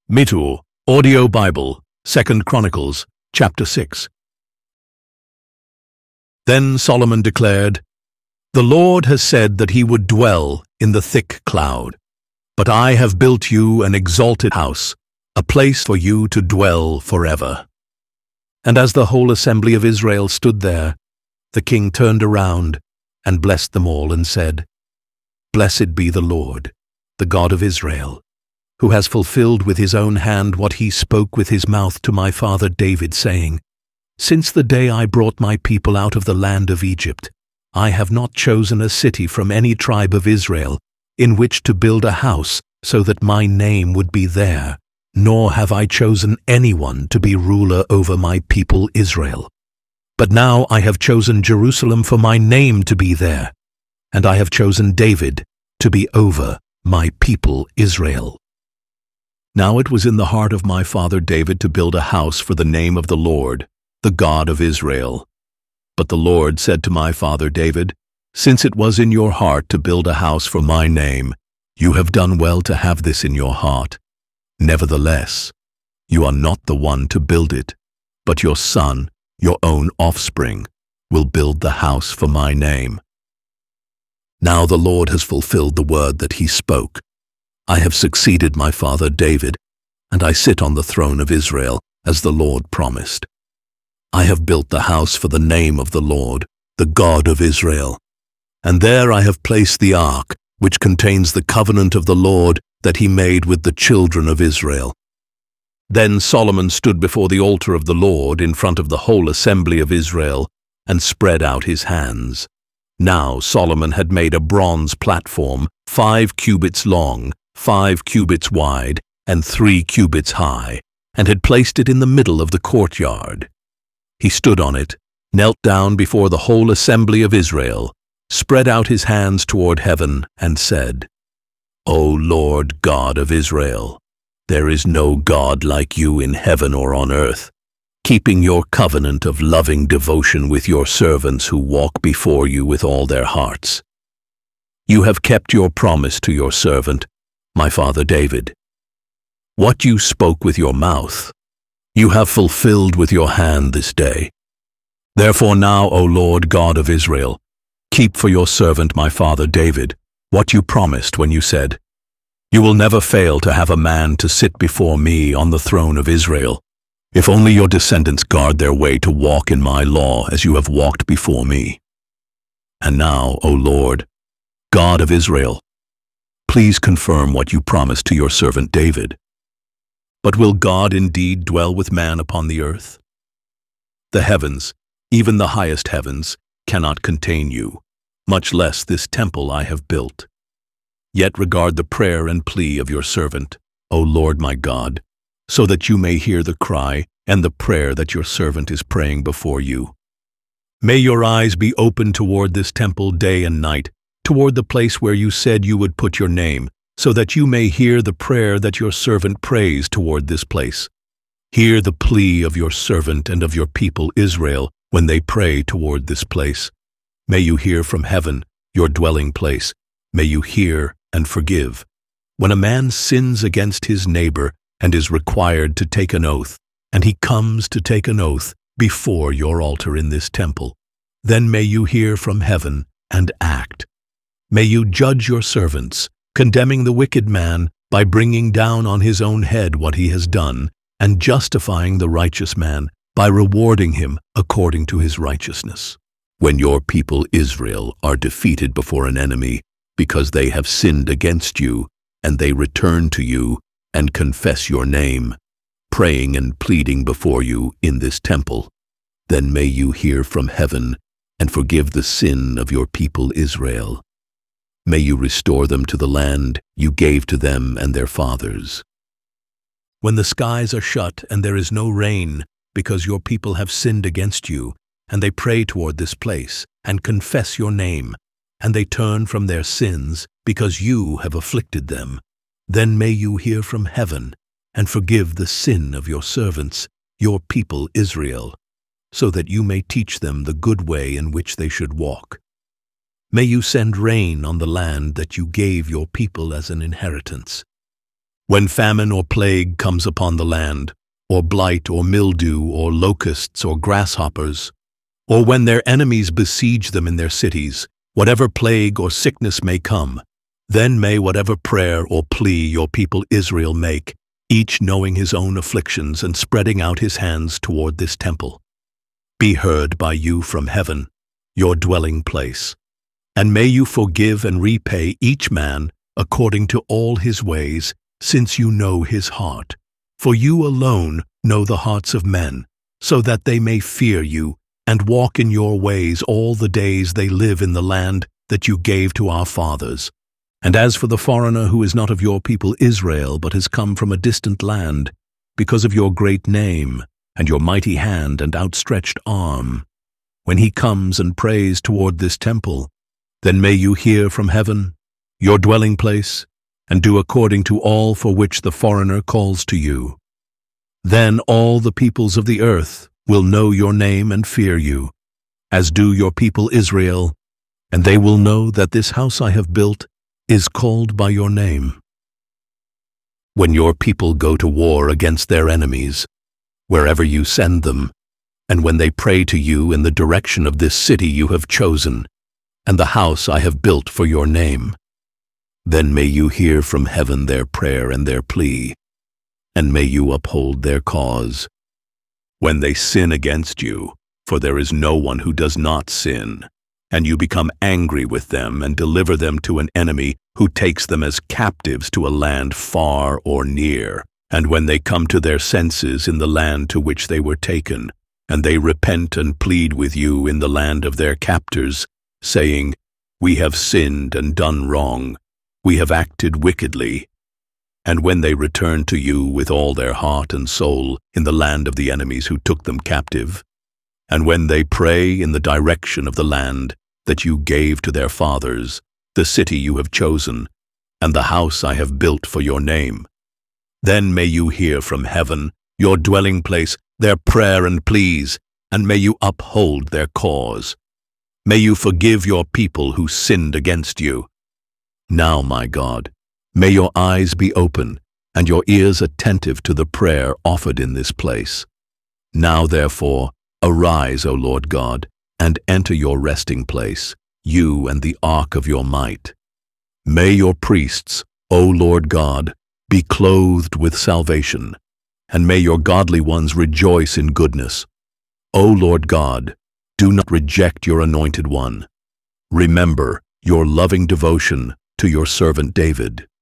Mitu, Audio Bible, 2 Chronicles, chapter 6. Then Solomon declared, "The Lord has said that he would dwell in the thick cloud. But I have built you an exalted house, a place for you to dwell forever." And as the whole assembly of Israel stood there, the king turned around and blessed them all and said, "Blessed be the Lord, the God of Israel, who has fulfilled with his own hand what he spoke with his mouth to my father David, saying, Since the day I brought my people out of the land of Egypt, I have not chosen a city from any tribe of Israel in which to build a house so that my name would be there, nor have I chosen anyone to be ruler over my people Israel. But now I have chosen Jerusalem for my name to be there, and I have chosen David to be over my people Israel. Now it was in the heart of my father David to build a house for the name of the Lord, the God of Israel. But the Lord said to my father David, Since it was in your heart to build a house for my name, you have done well to have this in your heart. Nevertheless, you are not the one to build it, but your son, your own offspring, will build the house for my name. Now the Lord has fulfilled the word that he spoke. I have succeeded my father David, and I sit on the throne of Israel, as the Lord promised. I have built the house for the name of the Lord, the God of Israel, and there I have placed the ark, which contains the covenant of the Lord that he made with the children of Israel. Then Solomon stood before the altar of the Lord in front of the whole assembly of Israel, and spread out his hands. Now Solomon had made a bronze platform, 5 cubits long, 5 cubits wide, and 3 cubits high, and had placed it in the middle of the courtyard. He stood on it, knelt down before the whole assembly of Israel, spread out his hands toward heaven, and said, O Lord God of Israel, there is no God like you in heaven or on earth, keeping your covenant of loving devotion with your servants who walk before you with all their hearts. You have kept your promise to your servant, my father David. What you spoke with your mouth, you have fulfilled with your hand this day. Therefore now, O Lord God of Israel, keep for your servant my father David what you promised when you said, You will never fail to have a man to sit before me on the throne of Israel, if only your descendants guard their way to walk in my law as you have walked before me. And now, O Lord, God of Israel, please confirm what you promised to your servant David. But will God indeed dwell with man upon the earth? The heavens, even the highest heavens, cannot contain you, much less this temple I have built. Yet regard the prayer and plea of your servant, O Lord my God, so that you may hear the cry and the prayer that your servant is praying before you. May your eyes be open toward this temple day and night, toward the place where you said you would put your name, so that you may hear the prayer that your servant prays toward this place. Hear the plea of your servant and of your people Israel when they pray toward this place. May you hear from heaven, your dwelling place. May you hear and forgive. When a man sins against his neighbor and is required to take an oath, and he comes to take an oath before your altar in this temple, then may you hear from heaven and act. May you judge your servants, condemning the wicked man by bringing down on his own head what he has done, and justifying the righteous man by rewarding him according to his righteousness. When your people Israel are defeated before an enemy because they have sinned against you, and they return to you and confess your name, praying and pleading before you in this temple, then may you hear from heaven and forgive the sin of your people Israel. May you restore them to the land you gave to them and their fathers. When the skies are shut and there is no rain, because your people have sinned against you, and they pray toward this place, and confess your name, and they turn from their sins, because you have afflicted them, then may you hear from heaven, and forgive the sin of your servants, your people Israel, so that you may teach them the good way in which they should walk. May you send rain on the land that you gave your people as an inheritance. When famine or plague comes upon the land, or blight or mildew or locusts or grasshoppers, or when their enemies besiege them in their cities, whatever plague or sickness may come, then may whatever prayer or plea your people Israel make, each knowing his own afflictions and spreading out his hands toward this temple, be heard by you from heaven, your dwelling place. And may you forgive and repay each man according to all his ways, since you know his heart. For you alone know the hearts of men, so that they may fear you and walk in your ways all the days they live in the land that you gave to our fathers. And as for the foreigner who is not of your people Israel, but has come from a distant land, because of your great name and your mighty hand and outstretched arm, when he comes and prays toward this temple, then may you hear from heaven, your dwelling place, and do according to all for which the foreigner calls to you. Then all the peoples of the earth will know your name and fear you, as do your people Israel, and they will know that this house I have built is called by your name. When your people go to war against their enemies, wherever you send them, and when they pray to you in the direction of this city you have chosen, and the house I have built for your name, then may you hear from heaven their prayer and their plea, and may you uphold their cause. When they sin against you, for there is no one who does not sin, and you become angry with them and deliver them to an enemy who takes them as captives to a land far or near, and when they come to their senses in the land to which they were taken, and they repent and plead with you in the land of their captors, saying, We have sinned and done wrong, we have acted wickedly. And when they return to you with all their heart and soul in the land of the enemies who took them captive, and when they pray in the direction of the land that you gave to their fathers, the city you have chosen, and the house I have built for your name, then may you hear from heaven, your dwelling place, their prayer and pleas, and may you uphold their cause. May you forgive your people who sinned against you. Now, my God, may your eyes be open and your ears attentive to the prayer offered in this place. Now, therefore, arise, O Lord God, and enter your resting place, you and the ark of your might. May your priests, O Lord God, be clothed with salvation, and may your godly ones rejoice in goodness. O Lord God, do not reject your anointed one. Remember your loving devotion to your servant David.